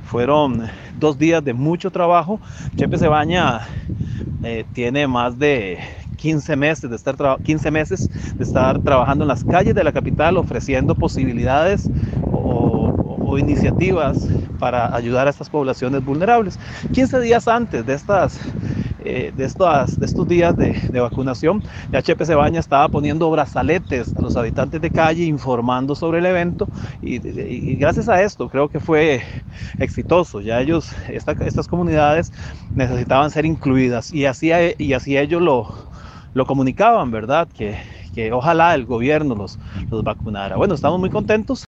Fueron 2 días de mucho trabajo. Chepe Cebaña tiene más de 15 meses de estar trabajando en las calles de la capital, ofreciendo posibilidades o iniciativas para ayudar a estas poblaciones vulnerables. 15 días antes de estos días de vacunación, ya Chepe Cebaña estaba poniendo brazaletes a los habitantes de calle, informando sobre el evento, y gracias a esto creo que fue exitoso. Ya estas comunidades necesitaban ser incluidas, y así ellos lo comunicaban, ¿verdad? Que ojalá el gobierno los vacunara. Bueno, estamos muy contentos.